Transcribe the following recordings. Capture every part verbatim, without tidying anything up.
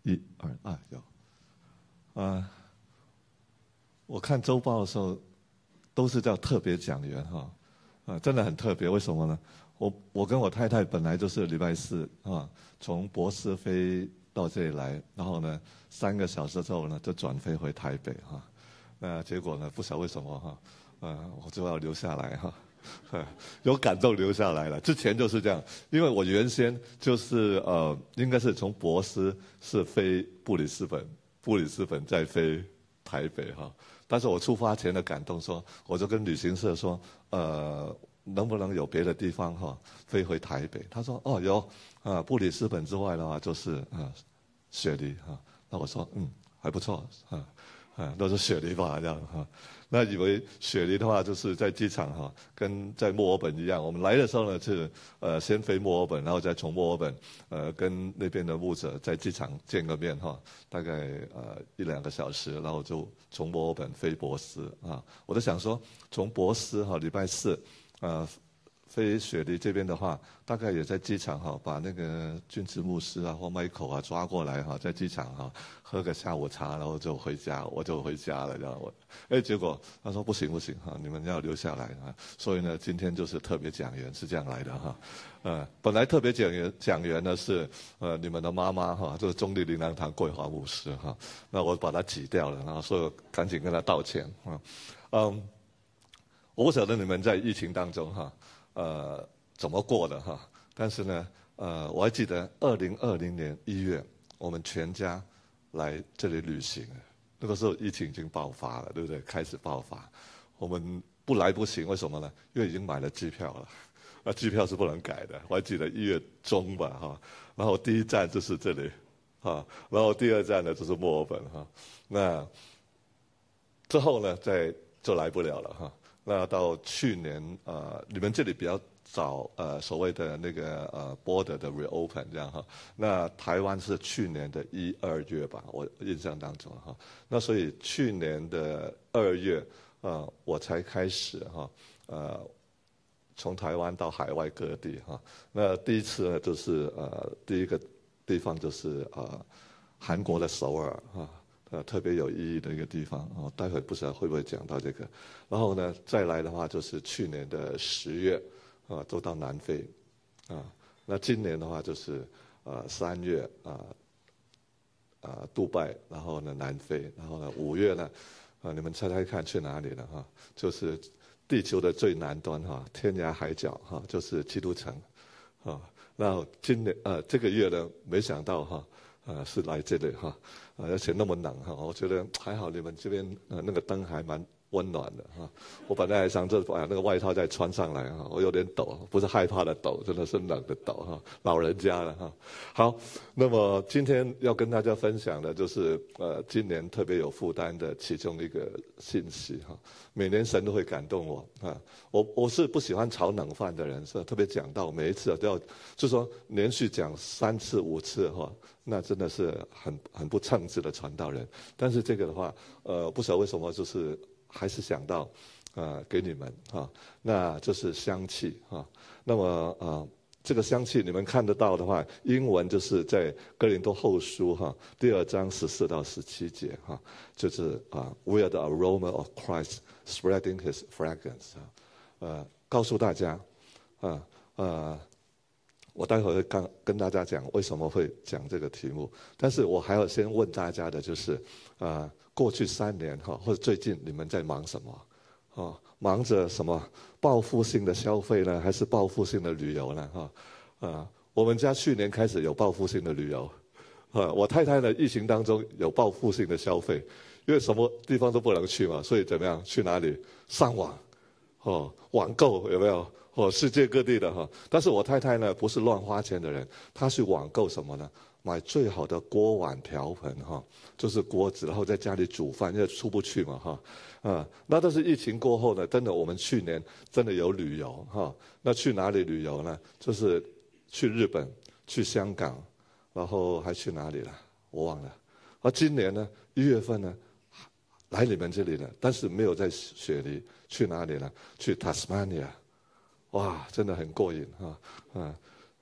一二啊有，啊、呃，我看周报的时候都是叫特别讲员哈，啊、呃，真的很特别，为什么呢？我我跟我太太本来就是礼拜四啊，从博斯飞到这里来，然后呢三个小时之后呢就转飞回台北哈，那、呃、结果呢不晓得为什么哈，呃，我就要留下来哈。有感动留下来了。之前就是这样，因为我原先就是呃，应该是从博斯是飞布里斯本，布里斯本再飞台北哈。但是我出发前的感动说，我就跟旅行社说，呃，能不能有别的地方哈飞回台北？他说哦有啊、呃，布里斯本之外的话就是啊、呃、雪梨哈。那我说嗯还不错啊。啊，都是雪梨吧，这样哈。那以为雪梨的话，就是在机场哈，跟在墨尔本一样。我们来的时候呢，是呃先飞墨尔本，然后再从墨尔本呃跟那边的牧者在机场见个面哈，大概呃一两个小时，然后就从墨尔本飞博斯啊。我都想说，从博斯哈礼拜四呃飞雪梨这边的话，大概也在机场哈，把那个俊慈牧师啊或 Michael 啊抓过来哈，在机场哈喝个下午茶，然后就回家，我就回家了，然后我，哎，结果他说不行不行哈，你们要留下来啊，所以呢，今天就是特别讲员是这样来的哈，呃，本来特别讲员讲员呢是呃你们的妈妈哈，就是中立灵粮堂桂华牧师哈，那我把他挤掉了，然后所以赶紧跟他道歉啊，嗯，我不晓得你们在疫情当中哈。呃，怎么过的哈？但是呢，呃，我还记得二零二零年一月，我们全家来这里旅行，那个时候疫情已经爆发了，对不对？开始爆发，我们不来不行，为什么呢？因为已经买了机票了，那机票是不能改的。我还记得一月中吧，哈，然后第一站就是这里，哈，然后第二站呢就是墨尔本，哈，那之后呢，再就来不了了，哈。那到去年呃，你们这里比较早呃，所谓的那个呃 border 的 reopen 这样哈。那台湾是去年的一二月吧，我印象当中哈。那所以去年的二月呃，我才开始哈呃，从台湾到海外各地哈。那第一次呢，就是呃第一个地方就是呃韩国的首尔哈。呃，特别有意义的一个地方哦，待会不知道会不会讲到这个。然后呢，再来的话就是去年的十月，啊，都到南非，啊，那今年的话就是呃三月啊啊杜拜，然后呢南非，然后呢五月呢，啊，你们猜猜看去哪里了哈？就是地球的最南端哈，天涯海角哈，就是基督城，啊，那今年呃这个月呢，没想到哈。呃，是来这里哈，呃，而且那么冷哈，我觉得还好，你们这边呃那个灯还蛮温暖的哈。我本来还想着把那个外套再穿上来哈，我有点抖，不是害怕的抖，真的是冷的抖哈，老人家了哈。好，那么今天要跟大家分享的就是呃今年特别有负担的其中一个信息哈。每年神都会感动我啊，我我是不喜欢炒冷饭的人，是特别讲到每一次都要，就说连续讲三次五次哈。那真的是很很不称职的传道人，但是这个的话，呃，不晓得为什么，就是还是想到，呃，给你们哈、啊，那就是香气哈、啊。那么呃，这个香气你们看得到的话，英文就是在哥林多后书哈、啊、第二章十四到十七节哈、啊，就是啊 ，We are the aroma of Christ spreading His fragrance 啊，呃，告诉大家啊呃。我待会儿会跟跟大家讲为什么会讲这个题目，但是我还要先问大家的就是，啊、呃，过去三年哈，或者最近你们在忙什么？哦，忙着什么报复性的消费呢，还是报复性的旅游呢？哈，啊、呃，我们家去年开始有报复性的旅游，啊，我太太呢，疫情当中有报复性的消费，因为什么地方都不能去嘛，所以怎么样？去哪里？上网，哦，网购有没有？哦，世界各地的哈，但是我太太呢不是乱花钱的人，她去网购什么呢？买最好的锅碗瓢盆哈，就是锅子，然后在家里煮饭，因为出不去嘛哈，啊，那但是疫情过后呢，真的我们去年真的有旅游哈，那去哪里旅游呢？就是去日本、去香港，然后还去哪里了？我忘了。而今年呢，一月份呢，来你们这里了，但是没有在雪梨，去哪里了？去 Tasmania。哇，真的很过瘾哈啊！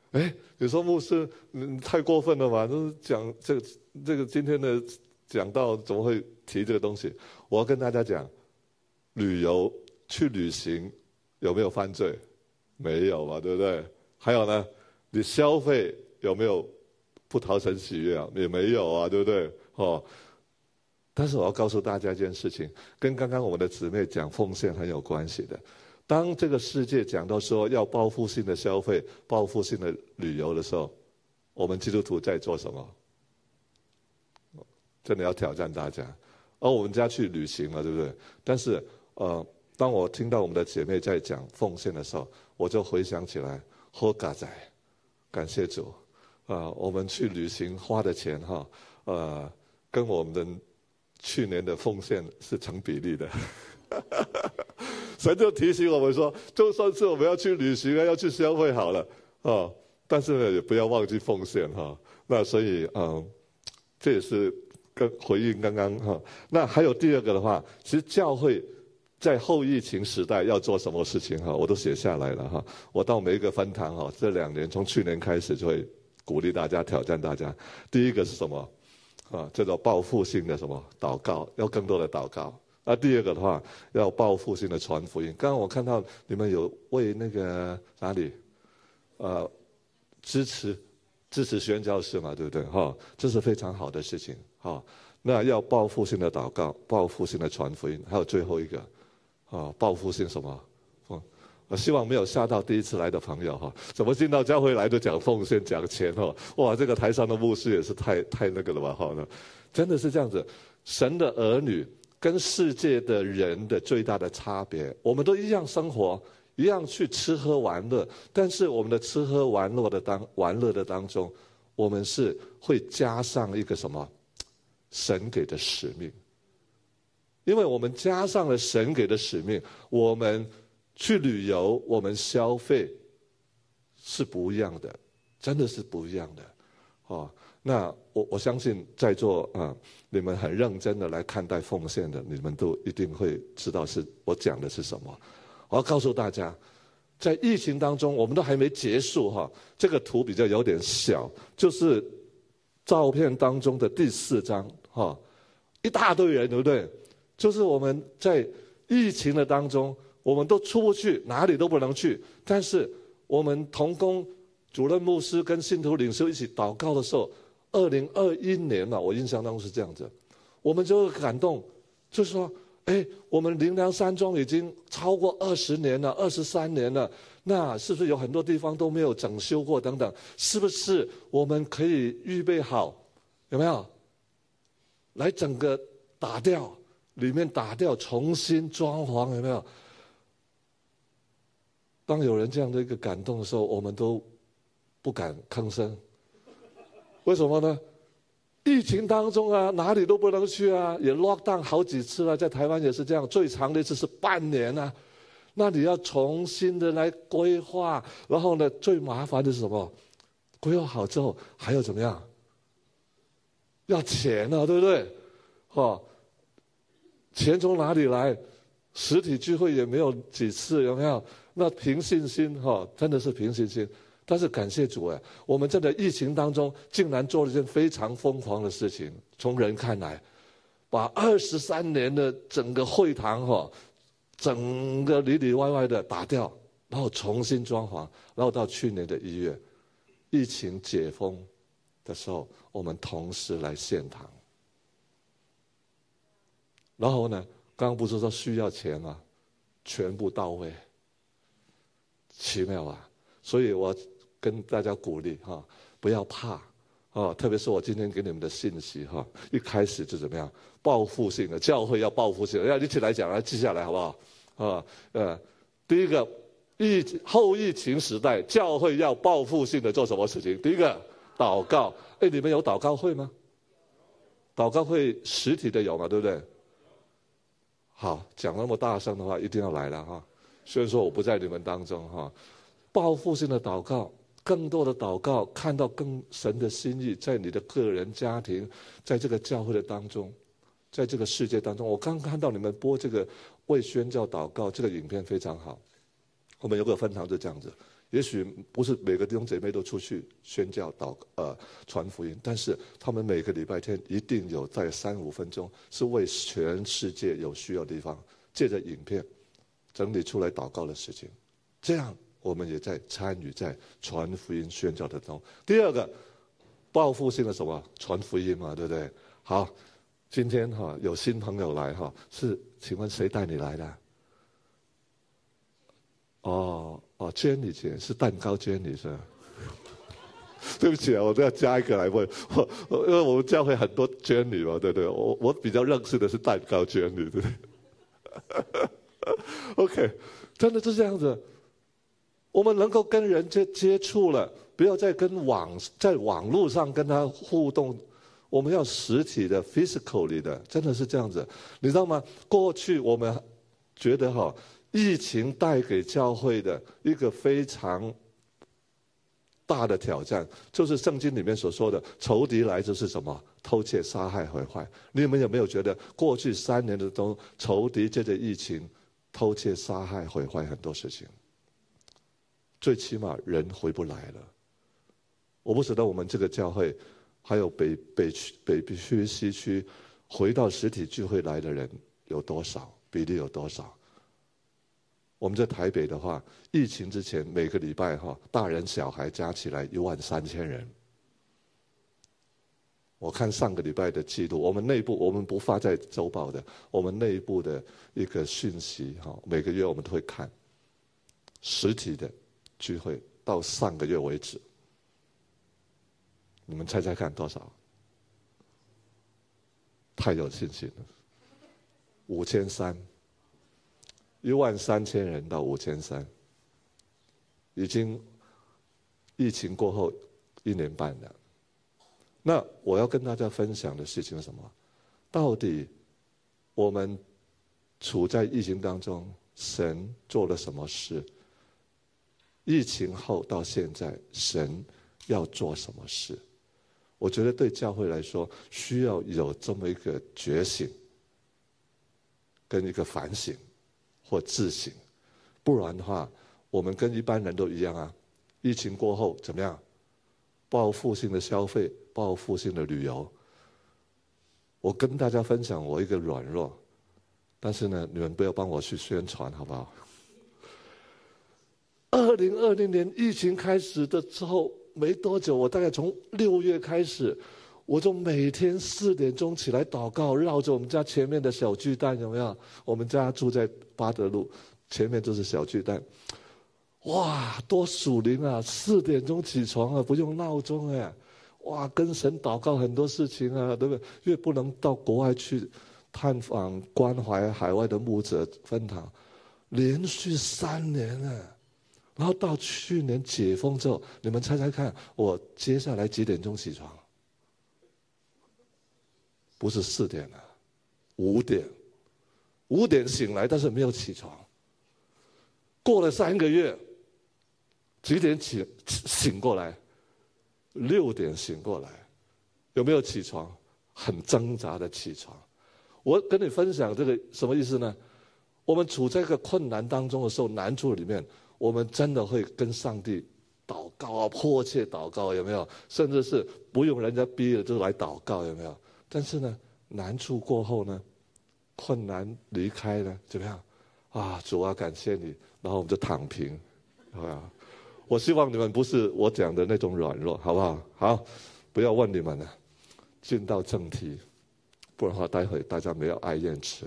哎，你说牧师，你太过分了吧？都是讲这个这个今天的讲道怎么会提这个东西？我要跟大家讲，旅游去旅行有没有犯罪？没有嘛，对不对？还有呢，你消费有没有不讨神喜悦啊？也没有啊，对不对？哦。但是我要告诉大家一件事情，跟刚刚我们的姊妹讲奉献很有关系的。当这个世界讲到说要报复性的消费、报复性的旅游的时候，我们基督徒在做什么？真的要挑战大家。而我们家去旅行了，对不对？但是呃，当我听到我们的姐妹在讲奉献的时候，我就回想起来，好嘎仔，感谢主啊、呃！我们去旅行花的钱哈，呃，跟我们的去年的奉献是成比例的，神就提醒我们说，就算是我们要去旅行啊，要去消费好了啊、哦，但是呢，也不要忘记奉献哈、哦。那所以嗯，这也是跟回应刚刚哈。那还有第二个的话，其实教会在后疫情时代要做什么事情哈，我都写下来了哈。我到每一个分堂哈，这两年从去年开始就会鼓励大家、挑战大家。第一个是什么？啊，叫做报复性的什么祷告，要更多的祷告。那第二个的话，要报复性的传福音。刚刚我看到你们有为那个哪里，呃，支持支持宣教士嘛，对不对？哈，这是非常好的事情。哈，那要报复性的祷告，报复性的传福音，还有最后一个，啊，报复性什么？我希望没有吓到第一次来的朋友哈，怎么进到教会来就讲奉献讲钱哈？哇，这个台上的牧师也是太太那个了吧哈？真的是这样子，神的儿女跟世界的人的最大的差别，我们都一样生活，一样去吃喝玩乐，但是我们的吃喝玩乐的当玩乐的当中，我们是会加上一个什么？神给的使命，因为我们加上了神给的使命，我们去旅游，我们消费是不一样的，真的是不一样的，哦。那我我相信在座啊、呃，你们很认真的来看待奉献的，你们都一定会知道是我讲的是什么。我要告诉大家，在疫情当中，我们都还没结束哈。这个图比较有点小，就是照片当中的第四张哈，一大堆人，对不对？就是我们在疫情的当中。我们都出不去，哪里都不能去。但是我们同工主任牧师跟信徒领袖一起祷告的时候，二零二一年嘛，我印象当中是这样子，我们就会感动，就是说，哎，我们灵粮山庄已经超过二十年了，二十三年了，那是不是有很多地方都没有整修过等等？是不是我们可以预备好，有没有？来整个打掉，里面打掉，重新装潢，有没有？当有人这样的一个感动的时候，我们都不敢吭声。为什么呢？疫情当中啊，哪里都不能去啊，也 lock down 好几次了，在台湾也是这样，最长的一次是半年啊。那你要重新的来规划，然后呢，最麻烦的是什么？规划好之后还要怎么样？要钱啊，对不对？哦，钱从哪里来？实体聚会也没有几次，有没有？那凭信心哈、哦，真的是凭信心。但是感谢主哎，我们在疫情当中竟然做了一件非常疯狂的事情。从人看来，把二十三年的整个会堂哈、哦，整个里里外外的打掉，然后重新装潢，然后到去年的一月，疫情解封的时候，我们同时来献堂。然后呢，刚刚不是说需要钱吗？全部到位，奇妙啊！所以我跟大家鼓励哈，不要怕啊！特别是我今天给你们的信息哈，一开始就怎么样？报复性的教会要报复性的，要一起来讲，来记下来好不好？啊，呃，第一个疫后疫情时代，教会要报复性的做什么事情？第一个祷告。哎，你们有祷告会吗？祷告会实体的有嘛？对不对？好，讲那么大声的话，一定要来了哈。虽然说我不在你们当中哈，报复性的祷告，更多的祷告，看到更神的心意，在你的个人家庭，在这个教会的当中，在这个世界当中。我刚看到你们播这个为宣教祷告这个影片非常好。我们有个分堂就这样子， 也许不是每个弟兄姐妹都出去宣教祷呃传福音，但是他们每个礼拜天一定有在三五分钟是为全世界有需要的地方，借着影片整理出来祷告的事情。这样我们也在参与在传福音宣教的中。第二个，报复性的什么传福音嘛，对不对？好，今天哈有新朋友来哈，是请问谁带你来的？哦哦，娟妮姐是蛋糕娟妮是吧？对不起啊，我都要加一个来问，我因为我们教会很多娟妮嘛，对不对？我我比较认识的是蛋糕娟妮，对不对？OK， 真的是这样子。我们能够跟人接接触了，不要再跟网在网络上跟他互动，我们要实体的 physically 的，真的是这样子。你知道吗？过去我们觉得哈。疫情带给教会的一个非常大的挑战，就是圣经里面所说的仇敌来就是什么？偷窃、杀害、毁坏。你们有没有觉得过去三年的中，仇敌借着疫情偷窃、杀害、毁坏很多事情？最起码人回不来了。我不知道我们这个教会，还有北北区、北区、西区，回到实体聚会来的人有多少？比例有多少？我们在台北的话，疫情之前每个礼拜哈，大人小孩加起来一万三千人。我看上个礼拜的记录，我们内部我们不发在周报的，我们内部的一个讯息哈，每个月我们都会看实体的聚会，到上个月为止，你们猜猜看多少？太有信心了，五千三。一万三千人到五千三，已经疫情过后一年半了。那我要跟大家分享的事情是什么？到底我们处在疫情当中，神做了什么事？疫情后到现在，神要做什么事？我觉得对教会来说，需要有这么一个觉醒，跟一个反省。或自省，不然的话，我们跟一般人都一样啊。疫情过后怎么样？报复性的消费，报复性的旅游。我跟大家分享我一个软弱，但是呢，你们不要帮我去宣传，好不好？二零二零年疫情开始的时候没多久，我大概从六月开始。我就每天四点钟起来祷告，绕着我们家前面的小巨蛋，有没有？我们家住在八德路，前面就是小巨蛋。哇，多属灵啊！四点钟起床啊，不用闹钟哎。哇，跟神祷告很多事情啊，对不对？因为不能到国外去探访、关怀海外的牧者分堂，连续三年啊。然后到去年解封之后，你们猜猜看，我接下来几点钟起床？不是四点了，五点，五点醒来，但是没有起床。过了三个月，几点起醒过来？六点醒过来，有没有起床？很挣扎的起床。我跟你分享这个什么意思呢？我们处在一个困难当中的时候，难处里面，我们真的会跟上帝祷告啊，迫切祷告，有没有？甚至是不用人家逼了就来祷告，有没有？但是呢，难处过后呢，困难离开了，怎么样？啊，主啊，感谢你，然后我们就躺平，好不好？我希望你们不是我讲的那种软弱，好不好？好，不要问你们了，进到正题，不然的话，待会大家没有爱宴吃。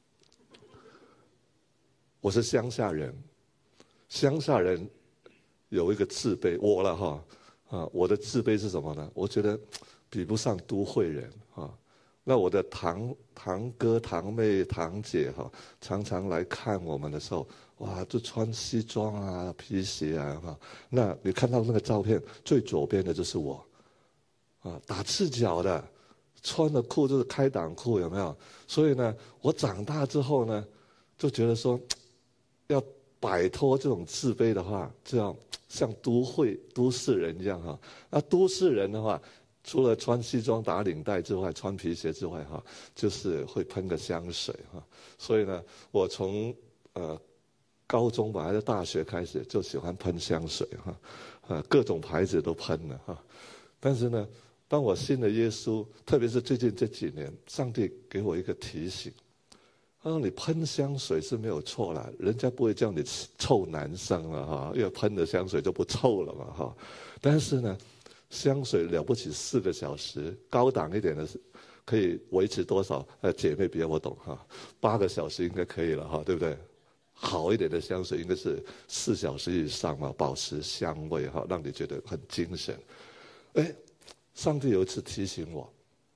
我是乡下人，乡下人有一个自卑，我了哈啊，我的自卑是什么呢？我觉得比不上都会人啊。那我的堂堂哥、堂妹、堂姐哈，常常来看我们的时候，哇，就穿西装啊、皮鞋啊哈。那你看到那个照片，最左边的就是我，啊，打赤脚的，穿的裤就是开裆裤，有没有？所以呢，我长大之后呢，就觉得说，要摆脱这种自卑的话，就要像都会都市人一样哈。那都市人的话，除了穿西装打领带之外，穿皮鞋之外哈，就是会喷个香水哈。所以呢，我从呃高中吧，还是大学开始就喜欢喷香水哈，啊，各种牌子都喷了哈。但是呢，当我信了耶稣，特别是最近这几年，上帝给我一个提醒，他说你喷香水是没有错啦，人家不会叫你臭男生了哈，因为喷了香水就不臭了嘛哈。但是呢，香水了不起四个小时，高档一点的是可以维持多少？呃，姐妹别我懂哈，八个小时应该可以了哈，对不对？好一点的香水应该是四小时以上嘛，保持香味哈，让你觉得很精神。哎，上帝有一次提醒我，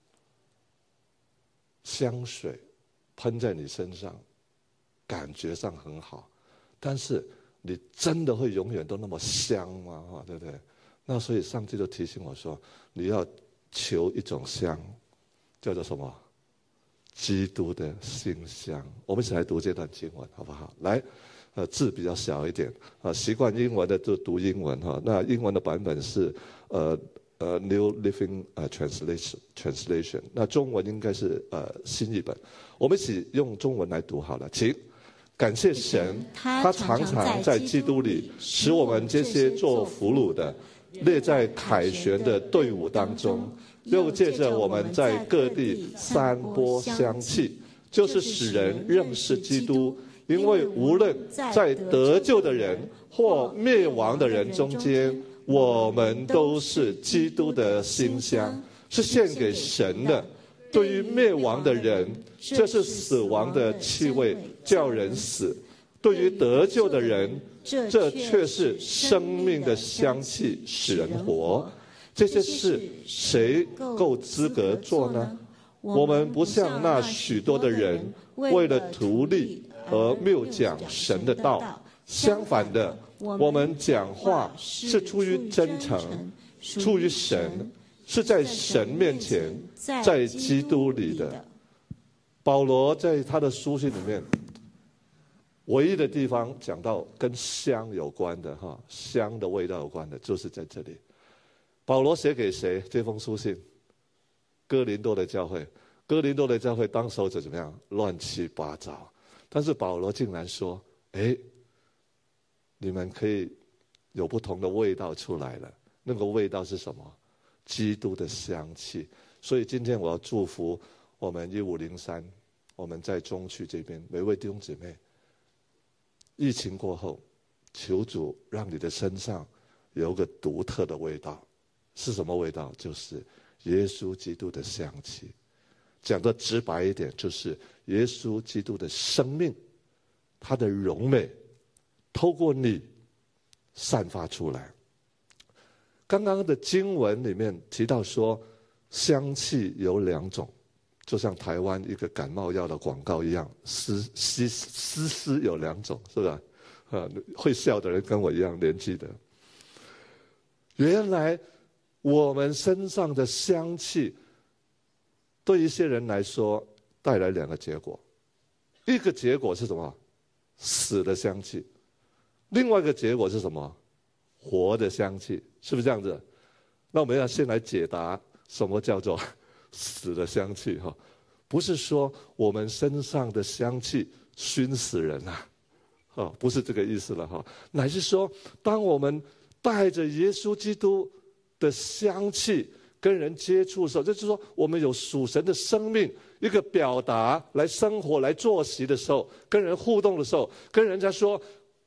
香水喷在你身上，感觉上很好，但是你真的会永远都那么香吗？哈，对不对？那所以上帝就提醒我说，你要求一种香，叫做什么？基督的馨香。我们一起来读这段经文好不好？来，呃，字比较小一点啊，习惯英文的就读英文哈。那英文的版本是呃呃 New Living 呃 Translation Translation， 那中文应该是呃新译本。我们一起用中文来读好了，请。感谢神，他常常在基督里使我们这些做俘虏的列在凯旋的队伍当中。又借着我们在各地散播香气，就是使人认识基督。因为无论在得救的人或灭亡的人中间，我们都是基督的馨香，是献给神的。对于灭亡的人，这是死亡的气味，叫人死；对于得救的人，这却是生命的香气，使人活。这些事谁够资格做呢？我们不像那许多的人，为了图利而谬讲神的道。相反的，我们讲话是出于真诚，出于神，是在神面前，在基督里的。保罗在他的书信里面，唯一的地方讲到跟香有关的哈，香的味道有关的，就是在这里。保罗写给谁这封书信？哥林多的教会。哥林多的教会当时候就怎么样？乱七八糟。但是保罗竟然说：“哎，你们可以有不同的味道出来了。那个味道是什么？基督的香气。”所以今天我要祝福我们一五零三，我们在中区这边每位弟兄姊妹，疫情过后，求主让你的身上有个独特的味道。是什么味道？就是耶稣基督的香气。讲得直白一点，就是耶稣基督的生命，他的荣美，透过你散发出来。刚刚的经文里面提到说，香气有两种，就像台湾一个感冒药的广告一样，丝丝丝丝有两种，是吧？啊，会笑的人跟我一样年纪的。原来我们身上的香气，对一些人来说带来两个结果。一个结果是什么？死的香气。另外一个结果是什么？活的香气。是不是这样子？那我们要先来解答什么叫做死的香气哈？不是说我们身上的香气熏死人啊，哦，不是这个意思了哈。乃是说，当我们带着耶稣基督的香气跟人接触的时候，就是说我们有属神的生命，一个表达来生活、来作息的时候，跟人互动的时候，跟人家说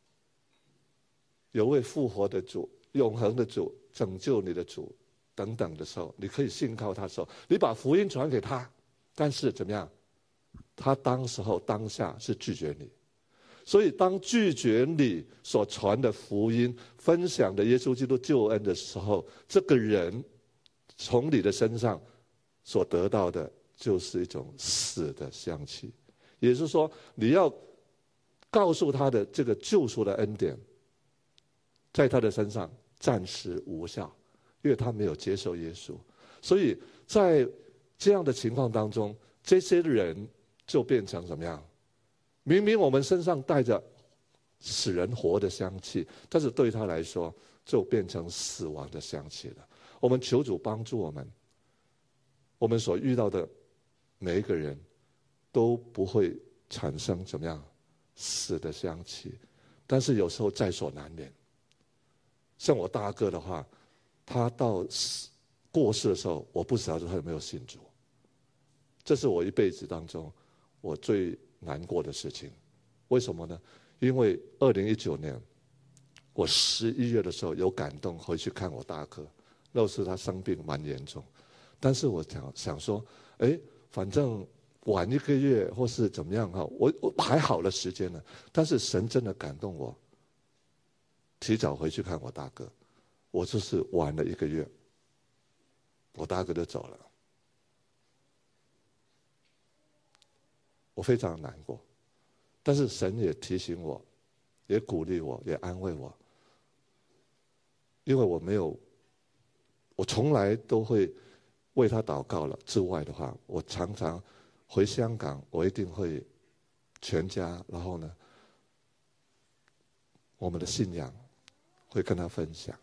有位复活的主、永恒的主、拯救你的主等等的时候，你可以信靠他的时候，你把福音传给他，但是怎么样？他当时候当下是拒绝你。所以当拒绝你所传的福音、分享的耶稣基督救恩的时候，这个人从你的身上所得到的就是一种死的香气。也就是说，你要告诉他的这个救赎的恩典在他的身上暂时无效，因为他没有接受耶稣。所以在这样的情况当中，这些人就变成怎么样？明明我们身上带着使人活的香气，但是对他来说就变成死亡的香气了。我们求主帮助我们，我们所遇到的每一个人都不会产生怎么样死的香气， 但是有时候在所难免。像我大哥的话，他到过世的时候，我不知道他有没有信主。这是我一辈子当中我最难过的事情。为什么呢？因为二零一九年我十一月的时候有感动回去看我大哥，那时他生病蛮严重，但是我想想说，哎，反正晚一个月或是怎么样哈，我我还好的时间呢。但是神真的感动我，提早回去看我大哥，我就是晚了一个月，我大哥就走了，我非常难过。但是神也提醒我，也鼓励我，也安慰我，因为我没有，我从来都会为他祷告了之外的话，我常常回香港，我一定会全家，然后呢，我们的信仰会跟他分享。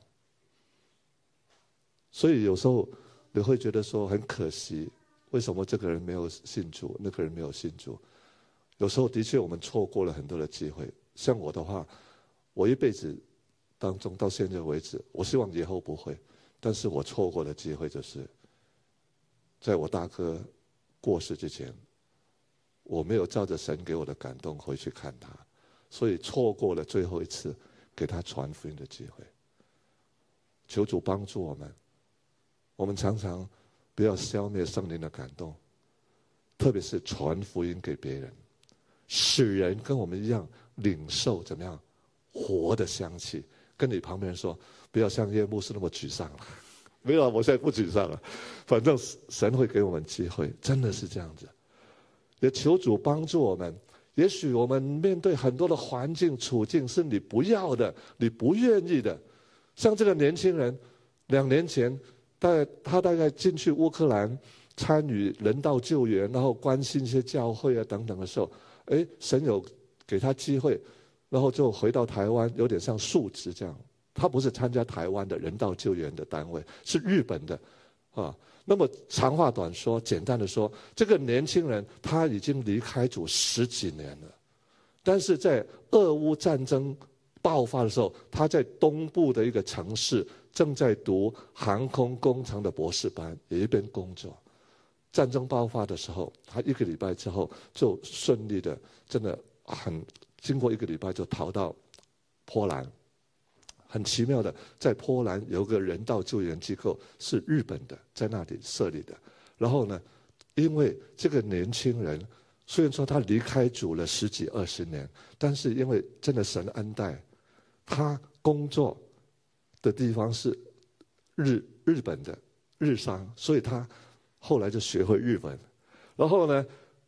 所以有时候你会觉得说很可惜，为什么这个人没有信主，那个人没有信主？有时候的确我们错过了很多的机会。像我的话，我一辈子当中到现在为止，我希望以后不会，但是我错过的机会就是在我大哥过世之前，我没有照着神给我的感动回去看他，所以错过了最后一次给他传福音的机会。求主帮助我们，我们常常不要消灭圣灵的感动，特别是传福音给别人，使人跟我们一样领受怎么样活的香气。跟你旁边人说，不要像叶牧师那么沮丧了。没有啊，我现在不沮丧了，反正神会给我们机会，真的是这样子。也求主帮助我们。也许我们面对很多的环境处境是你不要的，你不愿意的。像这个年轻人，两年前，大概他大概进去乌克兰参与人道救援，然后关心一些教会啊等等的时候，哎，神有给他机会，然后就回到台湾，有点像述职这样。他不是参加台湾的人道救援的单位，是日本的，啊。那么长话短说，简单的说，这个年轻人他已经离开主十几年了，但是在俄乌战争爆发的时候，他在东部的一个城市正在读航空工程的博士班，也一边工作。战争爆发的时候，他一个礼拜之后就顺利的，真的很经过一个礼拜就逃到波兰。很奇妙的，在波兰有个人道救援机构是日本的，在那里设立的。然后呢，因为这个年轻人虽然说他离开主了十几二十年，但是因为真的神恩待，他工作的地方是日日本的日商，所以他后来就学会日文。然后呢，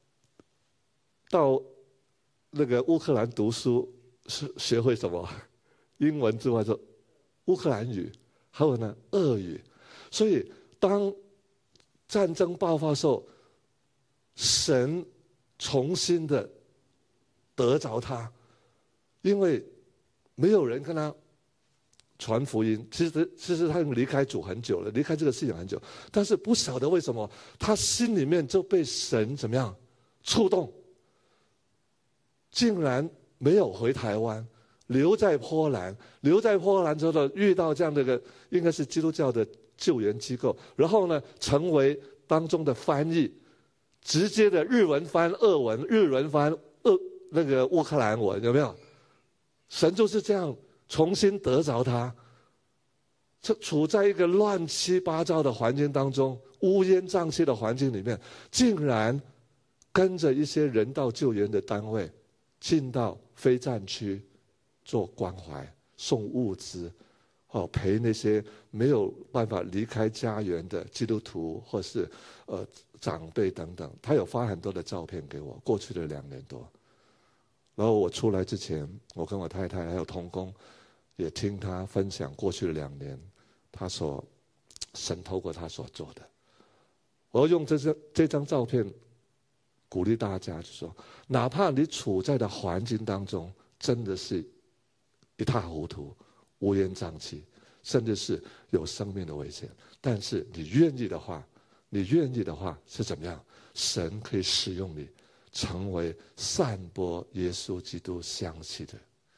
到那个乌克兰读书是学会什么？英文之外，就乌克兰语，还有呢俄语。所以当战争爆发的时候，神重新的得着他，因为没有人跟他传福音。其实其实他已经离开主很久了，离开这个信仰很久，但是不晓得为什么他心里面就被神怎么样触动，竟然没有回台湾，留在波兰。留在波兰之后呢，遇到这样的一个应该是基督教的救援机构，然后呢成为当中的翻译，直接的日文翻俄文，日文翻俄那个乌克兰文，有没有？神就是这样重新得着他。这处在一个乱七八糟的环境当中，乌烟瘴气的环境里面，竟然跟着一些人道救援的单位进到非战区做关怀，送物资，哦，陪那些没有办法离开家园的基督徒或是呃长辈等等。他有发很多的照片给我，过去的两年多。然后我出来之前，我跟我太太还有同工也听他分享过去的两年他所神透过他所做的。我要用这张这张照片鼓励大家，就说哪怕你处在的环境当中真的是一塌糊涂，乌烟瘴气，甚至是有生命的危险，但是你愿意的话，你愿意的话是怎么样？神可以使用你，成为散播耶稣基督香气的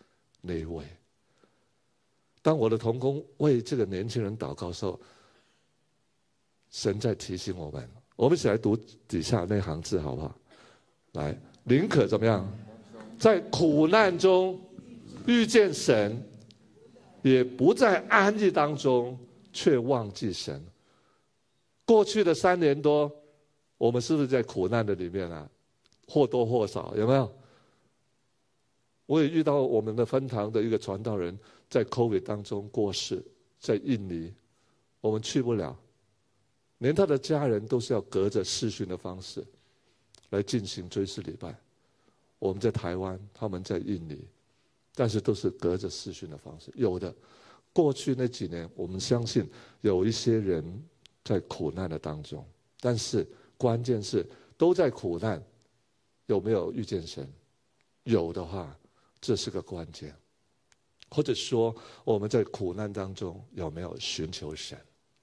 那一位。当我的同工为这个年轻人祷告的时候，神在提醒我们，我们一起来读底下那行字好不好？来，宁可怎么样，在苦难中遇见神，也不在安逸当中却忘记神。过去的三年多，我们是不是在苦难的里面啊？或多或少，有没有？我也遇到我们的分堂的一个传道人在 COVID 当中过世，在印尼，我们去不了，连他的家人都是要隔着视讯的方式来进行追思礼拜。我们在台湾，他们在印尼，但是都是隔着视讯的方式。有的，过去那几年，我们相信有一些人在苦难的当中，但是关键是都在苦难，有没有遇见神？有的话，这是个关键。或者说，我们在苦难当中有没有寻求神？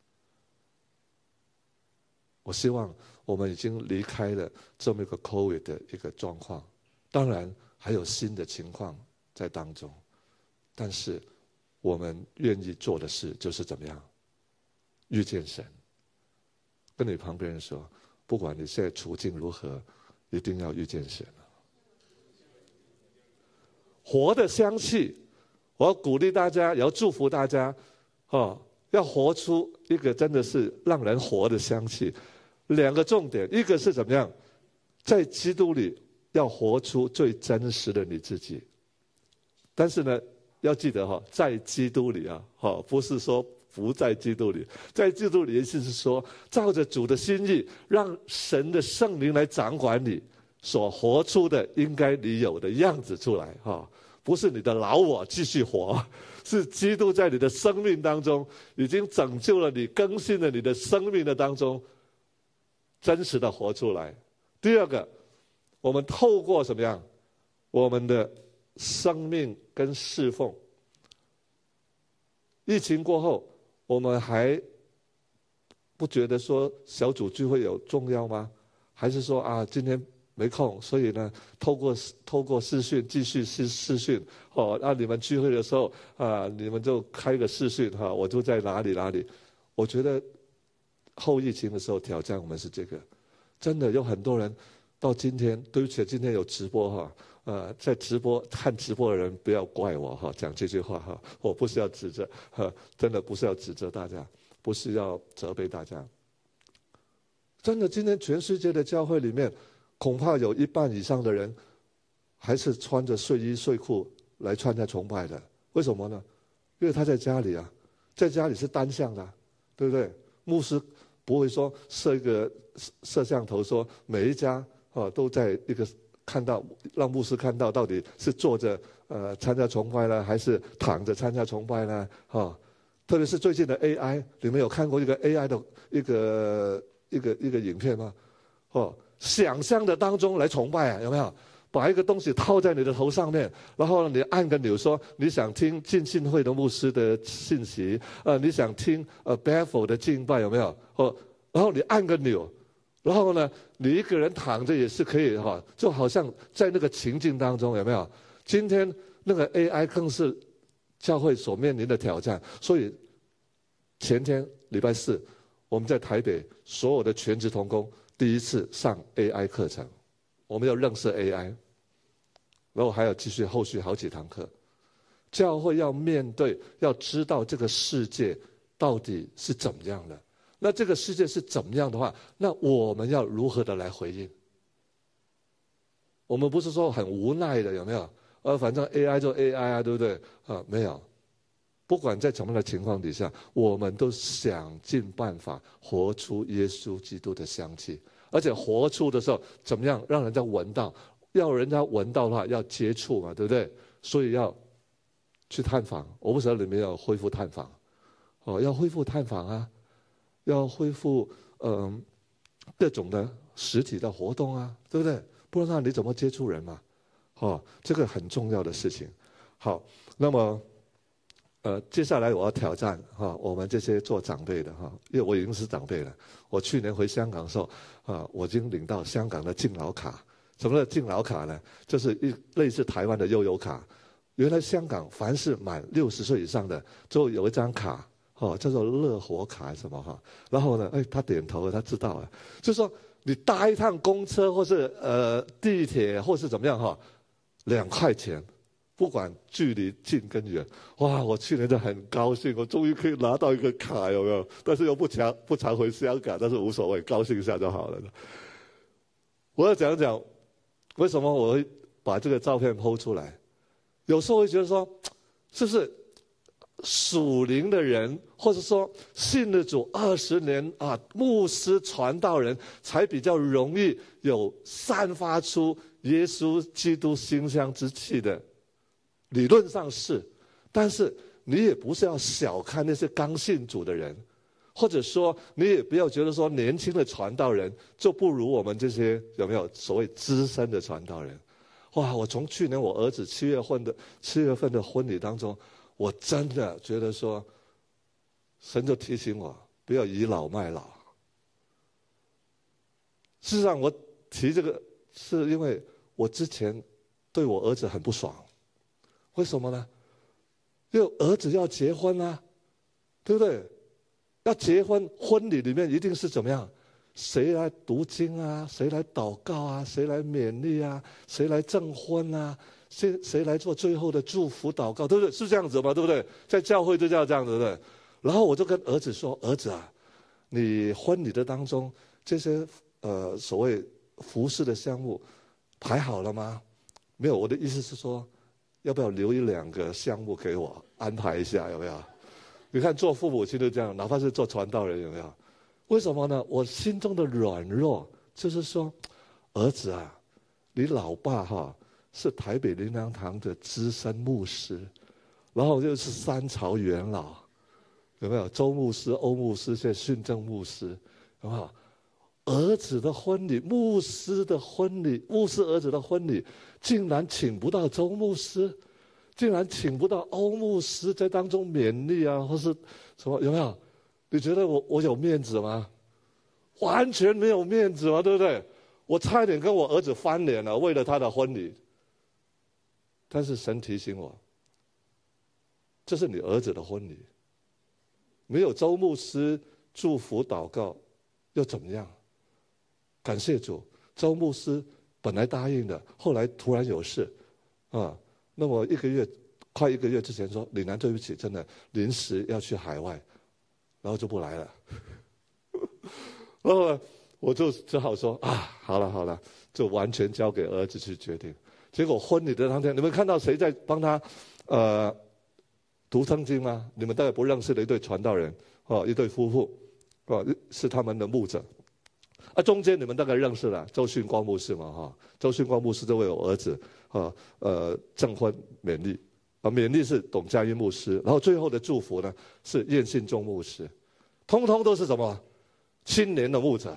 我希望我们已经离开了这么一个 COVID 的一个状况，当然还有新的情况在当中，但是我们愿意做的事就是怎么样遇见神。跟你旁边人说，不管你现在处境如何，一定要遇见神。活的香气，我要鼓励大家，也要祝福大家，哦，要活出一个真的是让人活的香气。两个重点，一个是怎么样，在基督里要活出最真实的你自己。但是呢，要记得哈、哦，在基督里啊，哈、哦，不是说不在基督里，在基督里意思是说，照着主的心意，让神的圣灵来掌管你所活出的应该你有的样子出来哈、哦，不是你的老我继续活，是基督在你的生命当中已经拯救了你，更新了你的生命的当中，真实的活出来。第二个，我们透过什么样，我们的生命跟侍奉。疫情过后，我们还不觉得说小组聚会有重要吗？还是说啊，今天没空，所以呢，透过透过视讯继续视视讯哦。那、啊、你们聚会的时候啊，你们就开个视讯哈、啊，我就在哪里哪里。我觉得后疫情的时候挑战我们是这个，真的有很多人到今天，对不起，今天有直播哈、啊。呃，在直播看直播的人不要怪我哈，讲这句话哈，我不是要指责，哈，真的不是要指责大家，不是要责备大家。真的，今天全世界的教会里面，恐怕有一半以上的人，还是穿着睡衣睡裤来参加崇拜的。为什么呢？因为他在家里啊，在家里是单向的，对不对？牧师不会说设一个摄像头，说每一家啊都在一个。看到让牧师看到到底是坐着呃参加崇拜呢，还是躺着参加崇拜呢？哈、哦，特别是最近的 A I， 你们有看过一个 A I 的一个一个一个影片吗？哦，想象的当中来崇拜啊，有没有？把一个东西套在你的头上面，然后你按个钮说你想听浸信会的牧师的信息，呃，你想听呃 Bethel 的敬拜有没有？哦，然后你按个钮。然后呢，你一个人躺着也是可以哈，就好像在那个情境当中，有没有？今天那个 A I 更是教会所面临的挑战。所以前天礼拜四，我们在台北所有的全职同工第一次上 A I 课程，我们要认识 A I， 然后还要继续后续好几堂课。教会要面对，要知道这个世界到底是怎么样的。那这个世界是怎么样的话，那我们要如何的来回应？我们不是说很无奈的，有没有？呃，反正 A I 就 A I 啊，对不对？啊，没有。不管在什么样的情况底下，我们都想尽办法活出耶稣基督的香气，而且活出的时候，怎么样让人家闻到？要人家闻到的话，要接触嘛，对不对？所以要去探访。我不知道你们要恢复探访，哦，要恢复探访啊。要恢复嗯、呃、各种的实体的活动啊，对不对？不然你怎么接触人嘛？哦，这个很重要的事情。好，那么呃，接下来我要挑战哈、哦，我们这些做长辈的哈、哦，因为我已经是长辈了。我去年回香港的时候啊，我已经领到香港的敬老卡。什么叫敬老卡呢？就是一类似台湾的悠游卡。 原来香港凡是满六十岁以上的，就有一张卡，哦，叫做乐活卡还是什么哈。然后呢，哎，他点头了，他知道了，就是说你搭一趟公车或是呃地铁或是怎么样哈，两块钱，不管距离近跟远。哇，我去年就很高兴，我终于可以拿到一个卡，有没有？但是又不常不常回香港，但是无所谓，高兴一下就好了。我要讲讲为什么我会把这个照片po出来。有时候会觉得说，是不是属灵的人，或者说信了主二十年啊，牧师传道人才比较容易有散发出耶稣基督馨香之气的？理论上是，但是你也不是要小看那些刚信主的人，或者说你也不要觉得说年轻的传道人就不如我们这些有没有所谓资深的传道人。哇！我从去年我儿子七月份的七月份的婚礼当中，我真的觉得说，神就提醒我不要倚老卖老。事实上，我提这个是因为我之前对我儿子很不爽，为什么呢？因为儿子要结婚啊，对不对？要结婚，婚礼里面一定是怎么样？谁来读经啊？谁来祷告啊？谁来勉励啊？谁来证婚啊？谁谁来做最后的祝福祷告？对不对？是这样子吗？对不对？在教会就叫这样子，对不对？然后我就跟儿子说：“儿子啊，你婚礼的当中这些呃所谓服饰的项目排好了吗？没有。我的意思是说，要不要留一两个项目给我安排一下？有没有？你看做父母亲就这样，哪怕是做传道人，有没有？”为什么呢？我心中的软弱就是说，儿子啊，你老爸哈是台北灵粮堂的资深牧师，然后又是三朝元老，有没有？周牧师、欧牧师，现在训政牧师，有没有？儿子的婚礼，牧师的婚礼，牧师儿子的婚礼，竟然请不到周牧师，竟然请不到欧牧师在当中勉励啊，或是什么？有没有？你觉得我我有面子吗？完全没有面子嘛，对不对？我差一点跟我儿子翻脸了，为了他的婚礼。但是神提醒我，这是你儿子的婚礼，没有周牧师祝福祷告，又怎么样？感谢主，周牧师本来答应的，后来突然有事，啊，那么一个月快一个月之前说，李楠对不起，真的临时要去海外。然后就不来了，然后我就只好说啊，好了好了，就完全交给儿子去决定。结果婚礼的当天，你们看到谁在帮他呃读圣经吗？你们大概不认识的一对传道人哦，一对夫妇哦，是他们的牧者。啊，中间你们大概认识了周训光牧师嘛哈、哦，周训光牧师就为我儿子啊呃证婚勉励。啊，勉励是董家英牧师，然后最后的祝福呢是燕信忠牧师，通通都是什么青年的牧者。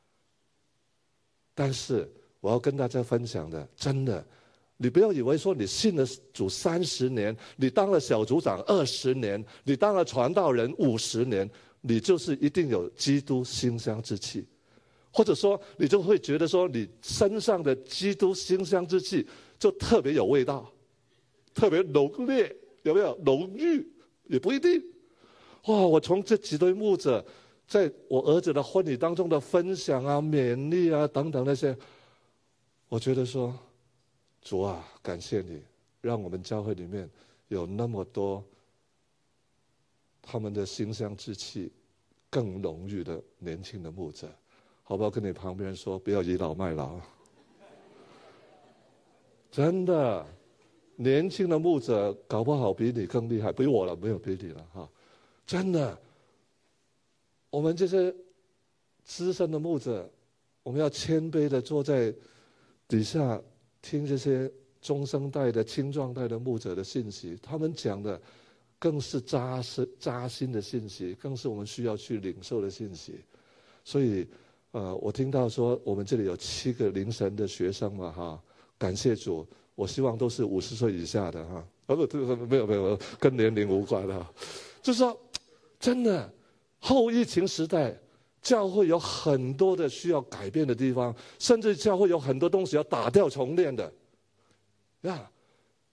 但是我要跟大家分享的，真的，你不要以为说你信了主三十年，你当了小组长二十年，你当了传道人五十年，你就是一定有基督馨香之气，或者说你就会觉得说你身上的基督馨香之气就特别有味道。特别浓烈，有没有浓郁？也不一定。哇！我从这几对牧者，在我儿子的婚礼当中的分享啊、勉励啊等等那些，我觉得说，主啊，感谢你，让我们教会里面有那么多他们的馨香之气更浓郁的年轻的牧者，好不好？跟你旁边说，不要倚老卖老，真的。年轻的牧者搞不好比你更厉害，比我了，没有比你了哈，真的。我们这些资深的牧者，我们要谦卑的坐在底下听这些中生代的、青壮代的牧者的信息，他们讲的更是扎实扎心的信息，更是我们需要去领受的信息。所以，呃，我听到说我们这里有七个灵神的学生嘛哈，感谢主。我希望都是五十岁以下的哈，啊不，没有没有，跟年龄无关的，就是说，真的，后疫情时代，教会有很多的需要改变的地方，甚至教会有很多东西要打掉重练的，呀，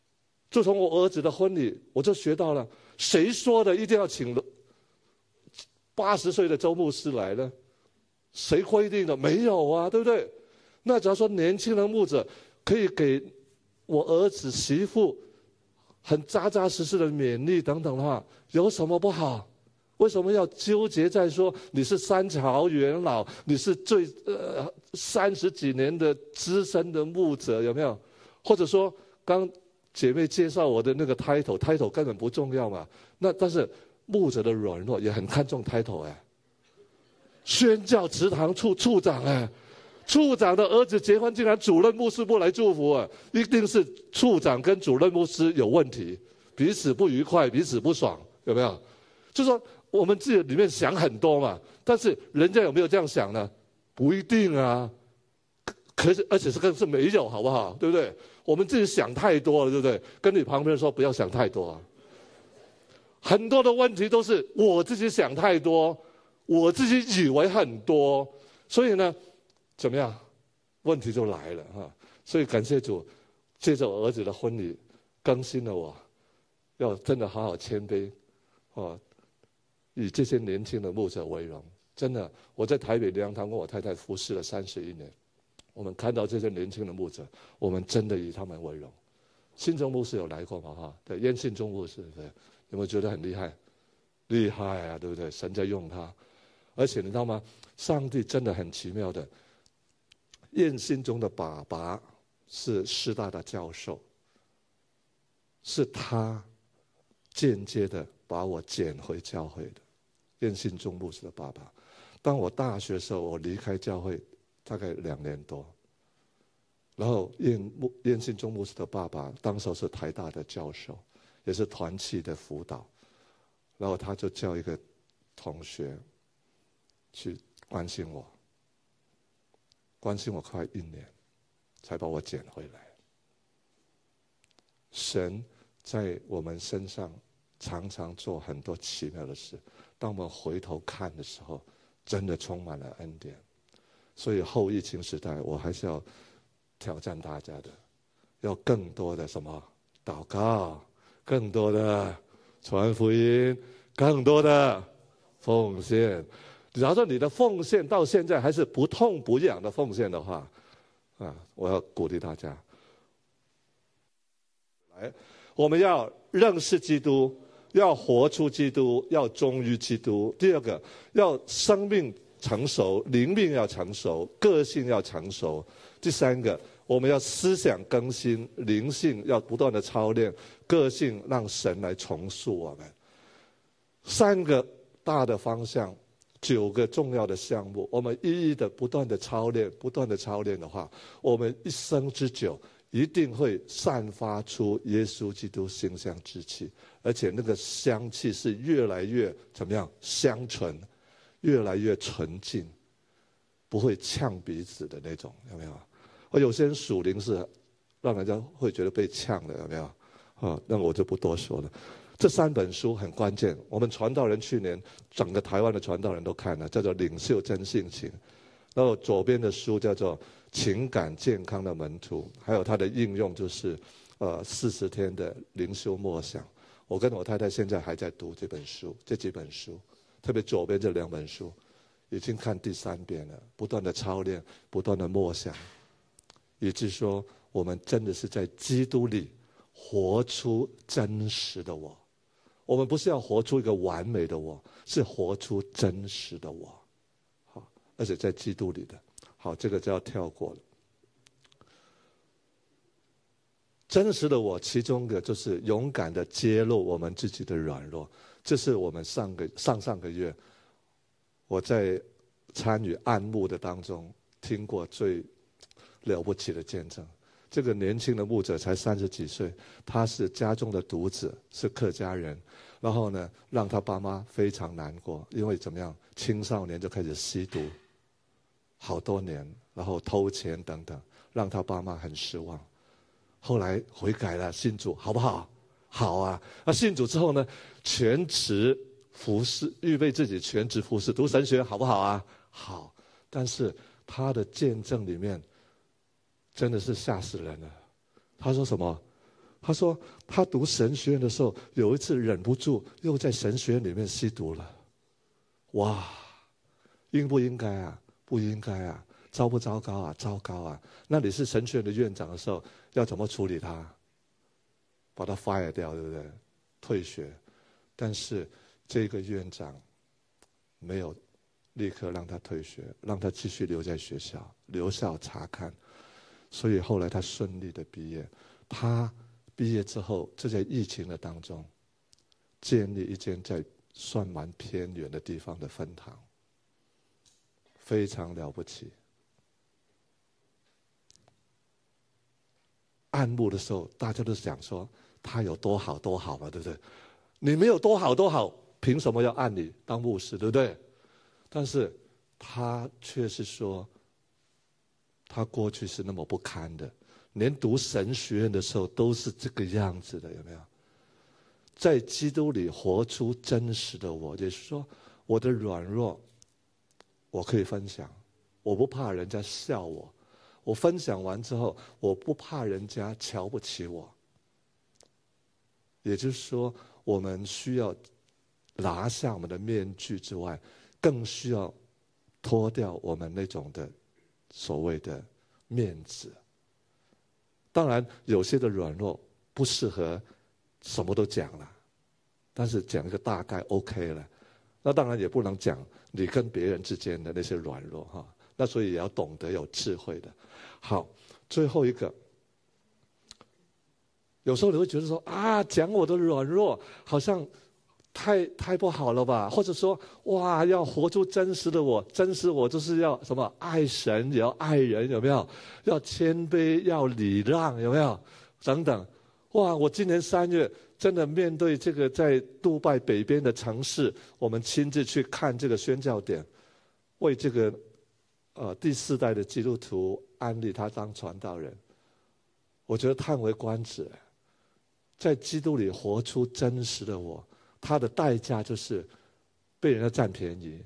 就从我儿子的婚礼，我就学到了，谁说的一定要请八十岁的周牧师来呢？谁规定的？没有啊，对不对？那假如说年轻的牧者可以给我儿子媳妇很扎扎实实的勉励等等的话，有什么不好？为什么要纠结在说你是三朝元老，你是最呃三十几年的资深的牧者，有没有？或者说刚姐妹介绍我的那个 title title 根本不重要嘛？那但是牧者的软弱也很看重 title 哎。宣教祠堂处处长哎，处长的儿子结婚竟然主任牧师不来祝福啊，一定是处长跟主任牧师有问题，彼此不愉快，彼此不爽，有没有？就说我们自己里面想很多嘛，但是人家有没有这样想呢？不一定啊。可是而且是更是没有，好不好？对不对？我们自己想太多了，对不对？跟你旁边说不要想太多啊。很多的问题都是我自己想太多。我自己以为很多，所以呢，怎么样？问题就来了哈。所以感谢主，借着我儿子的婚礼，更新了我，要真的好好谦卑，哦，以这些年轻的牧者为荣。真的，我在台北灵堂跟我太太服侍了三十一年，我们看到这些年轻的牧者，我们真的以他们为荣。信中牧师有来过吗？哈，对，燕信中牧师，对，有没有觉得很厉害？厉害啊，对不对？神在用他。而且你知道吗？上帝真的很奇妙的，燕信中的爸爸是师大的教授，是他间接的把我捡回教会的。燕信中牧师的爸爸，当我大学的时候，我离开教会大概两年多，然后燕燕信中牧师的爸爸当时是台大的教授，也是团契的辅导，然后他就叫一个同学去关心我，关心我快一年，才把我捡回来。神在我们身上常常做很多奇妙的事，当我们回头看的时候，真的充满了恩典。所以后疫情时代，我还是要挑战大家的，要更多的什么祷告，更多的传福音，更多的奉献。假如说你的奉献到现在还是不痛不痒的奉献的话，啊，我要鼓励大家，来，我们要认识基督，要活出基督，要忠于基督。第二个，要生命成熟，灵命要成熟，个性要成熟。第三个，我们要思想更新，灵性要不断的操练，个性让神来重塑我们。三个大的方向。九个重要的项目，我们一一的不断的操练，不断的操练的话，我们一生之久一定会散发出耶稣基督馨香之气，而且那个香气是越来越怎么样？香醇，越来越纯净，不会呛鼻子的那种，有没有？而有些人属灵是让人家会觉得被呛的，有没有？啊，那我就不多说了。这三本书很关键，我们传道人去年整个台湾的传道人都看了，叫做《领袖真性情》，然后左边的书叫做《情感健康的门徒》，还有它的应用就是呃四十天的灵修默想。我跟我太太现在还在读这本书，这几本书，特别左边这两本书，已经看第三遍了，不断的操练，不断的默想，以致说我们真的是在基督里活出真实的我。我们不是要活出一个完美的我，是活出真实的我，好，而且在基督里的。好，这个就要跳过了。真实的我，其中的就是勇敢的揭露我们自己的软弱。这是我们上个上上个月我在参与按牧的当中听过最了不起的见证。这个年轻的牧者才三十几岁，他是家中的独子，是客家人，然后呢，让他爸妈非常难过，因为怎么样，青少年就开始吸毒，好多年，然后偷钱等等，让他爸妈很失望。后来悔改了，信主，好不好？好啊！那信主之后呢，全职服侍，预备自己全职服侍，读神学，好不好啊？好。但是他的见证里面，真的是吓死人了。他说什么？ 他说他读神学院的时候，有一次忍不住又在神学院里面吸毒了。哇，应不应该啊？不应该啊！糟不糟糕啊？糟糕啊！那你是神学院的院长的时候，要怎么处理他？把他 fire 掉，对不对？退学。但是这个院长没有立刻让他退学，让他继续留在学校，留校察看。所以后来他顺利的毕业。他毕业之后，就在疫情的当中，建立一间在算蛮偏远的地方的分堂，非常了不起。按牧的时候，大家都讲说他有多好多好嘛，对不对？你没有多好多好，凭什么要按你当牧师，对不对？但是他却是说，他过去是那么不堪的，连读神学院的时候都是这个样子的，有没有？在基督里活出真实的我，也就是说，我的软弱，我可以分享，我不怕人家笑我，我分享完之后，我不怕人家瞧不起我。也就是说，我们需要拿下我们的面具之外，更需要脱掉我们那种的所谓的面子。当然，有些的软弱不适合什么都讲了，但是讲一个大概 OK 了。那当然也不能讲你跟别人之间的那些软弱哈。那所以也要懂得有智慧的。好，最后一个，有时候你会觉得说啊，讲我的软弱好像太太不好了吧？或者说哇，要活出真实的我，真实我就是要什么爱神也要爱人，有没有？要谦卑，要礼让，有没有？等等。哇，我今年三月真的面对这个在杜拜北边的城市，我们亲自去看这个宣教点，为这个呃第四代的基督徒安利他当传道人，我觉得叹为观止。在基督里活出真实的我，他的代价就是被人家占便宜，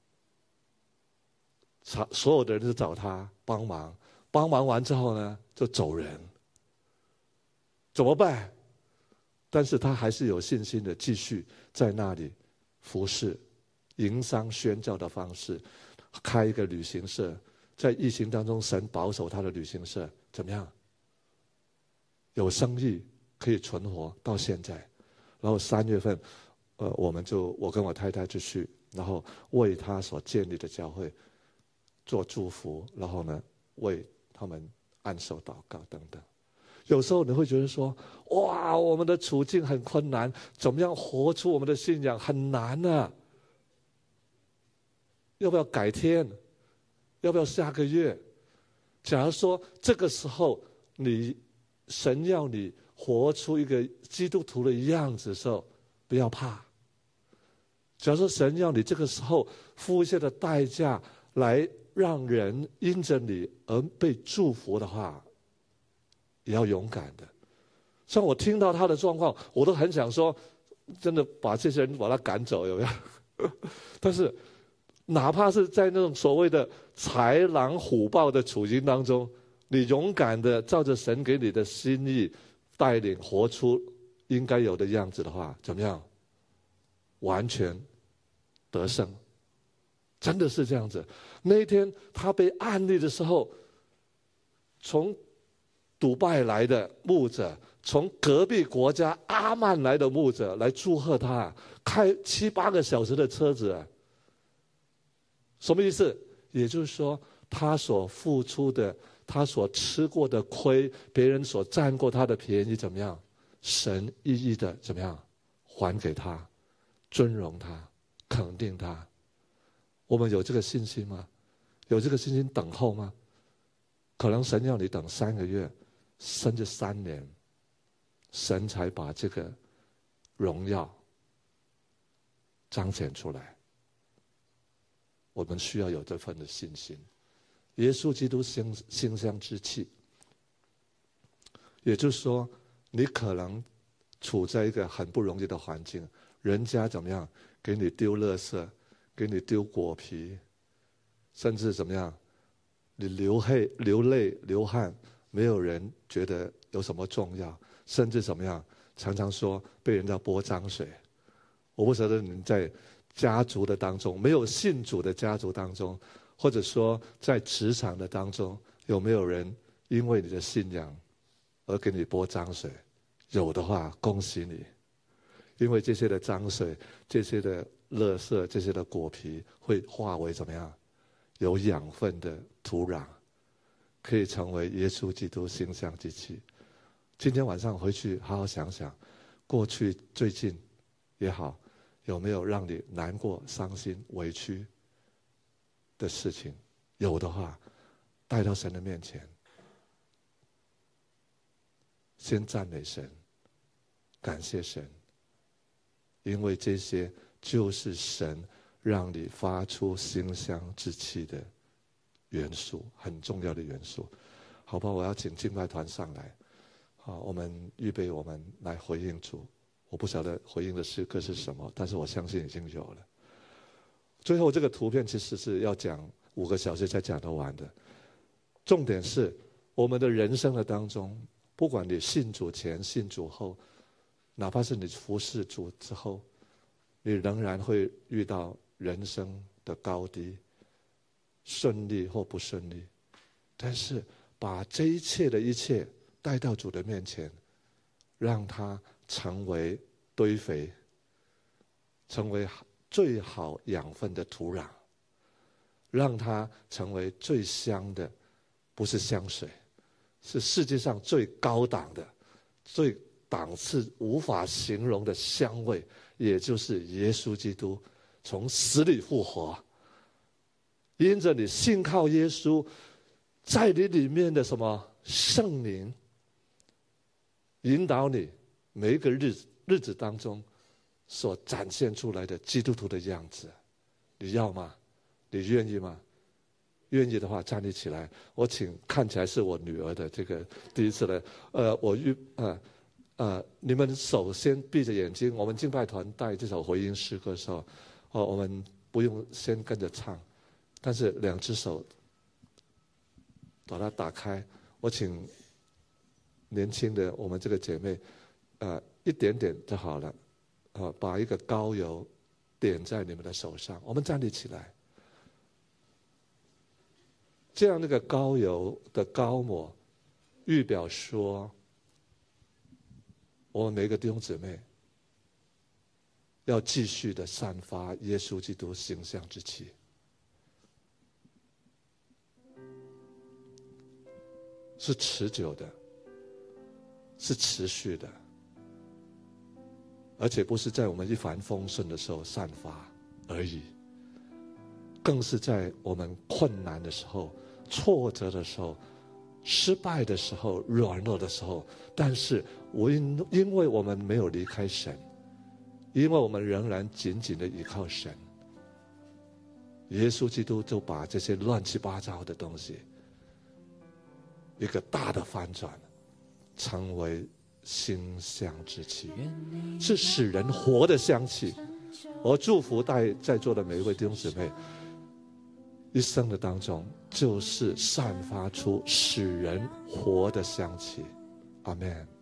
所有的人都找他帮忙，帮忙完之后呢就走人，怎么办？但是他还是有信心的继续在那里服侍，营商宣教的方式，开一个旅行社，在疫情当中神保守他的旅行社怎么样？有生意可以存活到现在。然后三月份呃，我们就我跟我太太就去，然后为他所建立的教会做祝福，然后呢为他们按手祷告等等。有时候你会觉得说，哇，我们的处境很困难，怎么样活出我们的信仰很难啊？要不要改天？要不要下个月？假如说这个时候你神要你活出一个基督徒的样子的时候，不要怕。假如说神要你这个时候付一些的代价来让人因着你而被祝福的话，也要勇敢的。像我听到他的状况，我都很想说，真的把这些人把他赶走，有没有？但是哪怕是在那种所谓的豺狼虎豹的处境当中，你勇敢的照着神给你的心意带领活出应该有的样子的话，怎么样？完全得胜，真的是这样子。那一天他被按立的时候，从杜拜来的牧者，从隔壁国家阿曼来的牧者来祝贺他，开七八个小时的车子，什么意思？也就是说，他所付出的，他所吃过的亏，别人所占过他的便宜，怎么样？神一一的怎么样还给他，尊荣他，肯定他。我们有这个信心吗？有这个信心等候吗？可能神要你等三个月，甚至三年，神才把这个荣耀彰显出来。我们需要有这份的信心。耶稣基督馨馨香之气，也就是说，你可能处在一个很不容易的环境，人家怎么样给你丢垃圾，给你丢果皮，甚至怎么样，你流泪、流泪、流汗，没有人觉得有什么重要， 甚至怎么样，常常说被人家泼脏水。我不晓得你在家族的当中，没有信主的家族当中，或者说在职场的当中，有没有人因为你的信仰而给你泼脏水？有的话，恭喜你，因为这些的脏水、这些的垃圾、这些的果皮，会化为怎么样？有养分的土壤，可以成为耶稣基督馨香之气。今天晚上回去好好想想，过去最近也好，有没有让你难过、伤心、委屈的事情？有的话，带到神的面前，先赞美神，感谢神，因为这些就是神让你发出馨香之气的元素，很重要的元素。好吧，我要请敬拜团上来，好，我们预备，我们来回应主。我不晓得回应的诗歌是什么，但是我相信已经有了。最后这个图片其实是要讲五个小时才讲得完的。重点是我们的人生的当中，不管你信主前、信主后，哪怕是你服侍主之后，你仍然会遇到人生的高低，顺利或不顺利。但是把这一切的一切带到主的面前，让它成为堆肥，成为最好养分的土壤，让它成为最香的，不是香水，是世界上最高档的、最档次无法形容的香味，也就是耶稣基督从死里复活。因着你信靠耶稣，在你里面的什么圣灵引导你每一个日子日子当中所展现出来的基督徒的样子，你要吗？你愿意吗？愿意的话站立起来。我请看起来是我女儿的这个第一次来，呃，我预呃呃，你们首先闭着眼睛，我们敬拜团带这首回应诗歌的时候，哦，我们不用先跟着唱，但是两只手把它打开。我请年轻的我们这个姐妹，呃，一点点就好了，呃，把一个膏油点在你们的手上。我们站立起来，这样那个膏油的膏抹，预表说，我们每一个弟兄姊妹要继续的散发耶稣基督馨香之气。是持久的，是持续的，而且不是在我们一帆风顺的时候散发而已，更是在我们困难的时候、挫折的时候、失败的时候、软弱的时候。但是我因因为我们没有离开神，因为我们仍然紧紧的依靠神，耶稣基督就把这些乱七八糟的东西一个大的翻转，成为馨香之气，是使人活的香气。我祝福在在座的每一位弟兄姊妹，一生的当中就是散发出使人活的香气。阿们。